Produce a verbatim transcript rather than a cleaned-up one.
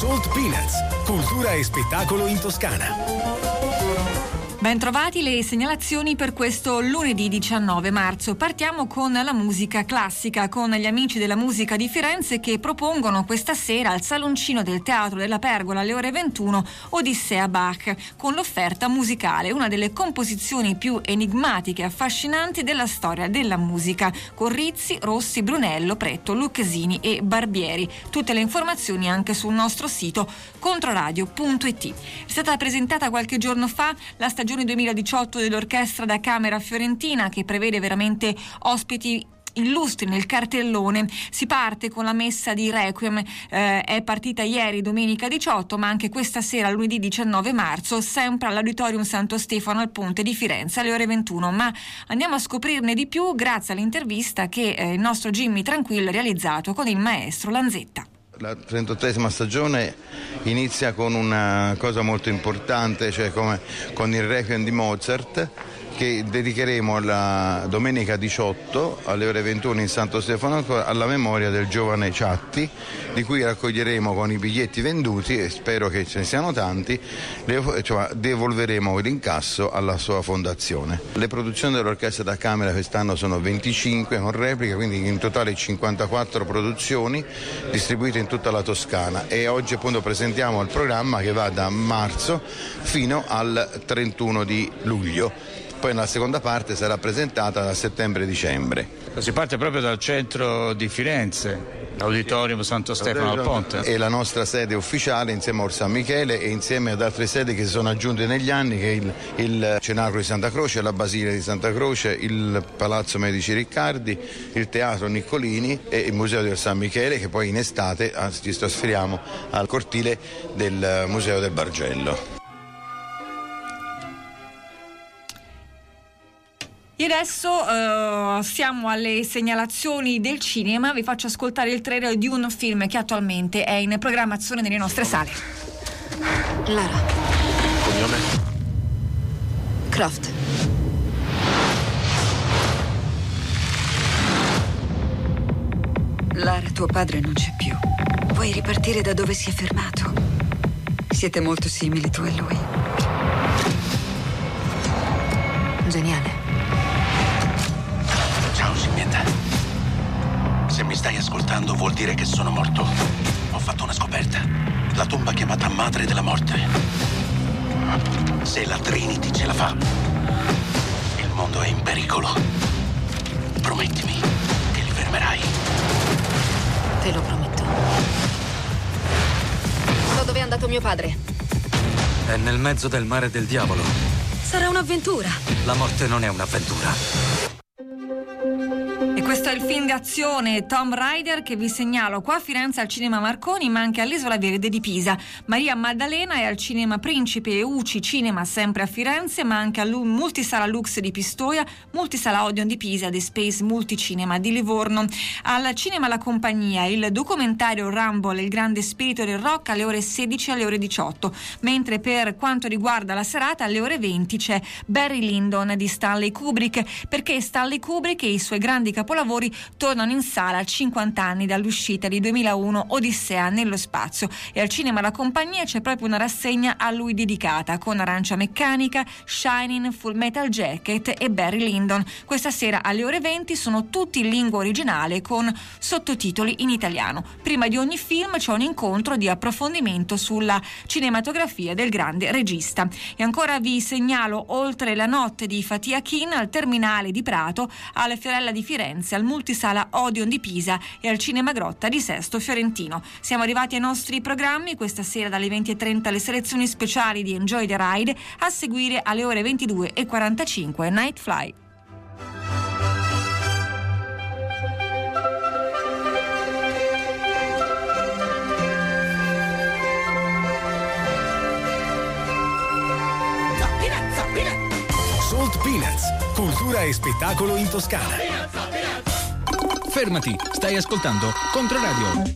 Salt Peanuts, cultura e spettacolo in Toscana. Bentrovati le segnalazioni per questo lunedì diciannove marzo. Partiamo con la musica classica, con gli amici della musica di Firenze che propongono questa sera al saloncino del Teatro della Pergola alle ore ventuno Odissea Bach, con l'offerta musicale, una delle composizioni più enigmatiche e affascinanti della storia della musica, con Rizzi, Rossi, Brunello, Pretto, Lucchesini e Barbieri. Tutte le informazioni anche sul nostro sito controradio punto it. È stata presentata qualche giorno fa la stagione duemiladiciotto dell'Orchestra da Camera Fiorentina, che prevede veramente ospiti illustri nel cartellone. Si parte con la messa di Requiem, eh, è partita ieri domenica diciotto, ma anche questa sera lunedì diciannove marzo sempre all'Auditorium Santo Stefano al Ponte di Firenze alle ore ventuno. Ma andiamo a scoprirne di più grazie all'intervista che eh, il nostro Jimmy Tranquillo ha realizzato con il maestro Lanzetta. La trentottesima stagione inizia con una cosa molto importante, cioè come con il Requiem di Mozart, che dedicheremo la domenica diciotto alle ore ventuno in Santo Stefano alla memoria del giovane Ciatti, di cui raccoglieremo con i biglietti venduti, e spero che ce ne siano tanti, cioè devolveremo l'incasso alla sua fondazione. Le produzioni dell'Orchestra da Camera quest'anno sono venticinque con replica, quindi in totale cinquantaquattro produzioni distribuite in tutta la Toscana, e oggi appunto presentiamo il programma che va da marzo fino al trentuno di luglio. Poi nella seconda parte sarà presentata da settembre-dicembre. Si parte proprio dal centro di Firenze, l'Auditorium Santo Stefano al Ponte. È la nostra sede ufficiale insieme a Or San Michele e insieme ad altre sedi che si sono aggiunte negli anni, che è il, il Cenacolo di Santa Croce, la Basilica di Santa Croce, il Palazzo Medici Riccardi, il Teatro Niccolini e il Museo di Or San Michele, che poi in estate ci trasferiamo al cortile del Museo del Bargello. E adesso uh, siamo alle segnalazioni del cinema. Vi faccio ascoltare il trailer di un film che attualmente è in programmazione nelle nostre sale. Lara. Cognome? Croft. Lara, tuo padre non c'è più. Vuoi ripartire da dove si è fermato? Siete molto simili tu e lui. Geniale. Ciao, Simietta. Se mi stai ascoltando vuol dire che sono morto. Ho fatto una scoperta. La tomba chiamata Madre della Morte. Se la Trinity ce la fa, il mondo è in pericolo. Promettimi che li fermerai. Te lo prometto. So dove è andato mio padre. È nel mezzo del mare del diavolo. Sarà un'avventura. La morte non è un'avventura. E questo è il film d'azione Tomb Raider che vi segnalo qua a Firenze al Cinema Marconi, ma anche all'Isola Verde di Pisa. Maria Maddalena è al Cinema Principe e U C I Cinema sempre a Firenze, ma anche al Multisala Lux di Pistoia, Multisala Odeon di Pisa e Space Multicinema di Livorno. Al Cinema La Compagnia il documentario Rumble, il grande spirito del rock alle ore sedici e alle ore diciotto, mentre per quanto riguarda la serata alle ore venti c'è Barry Lyndon di Stanley Kubrick, perché Stanley Kubrick e i suoi grandi capolavori tornano in sala a cinquanta anni dall'uscita di duemilauno Odissea nello spazio, e al Cinema La Compagnia c'è proprio una rassegna a lui dedicata con Arancia Meccanica, Shining, Full Metal Jacket e Barry Lyndon. Questa sera alle ore venti sono tutti in lingua originale con sottotitoli in italiano. Prima di ogni film c'è un incontro di approfondimento sulla cinematografia del grande regista. E ancora vi segnalo Oltre la notte di Fatih Akin al Terminale di Prato, alle Fiorella di Firenze, al Multisala Odeon di Pisa e al Cinema Grotta di Sesto Fiorentino. Siamo arrivati ai nostri programmi. Questa sera dalle venti e trenta le selezioni speciali di Enjoy the Ride, a seguire alle ore ventidue e quarantacinque Night Fly. Salt Peanuts, cultura e spettacolo in Toscana. Fermati, stai ascoltando Controradio.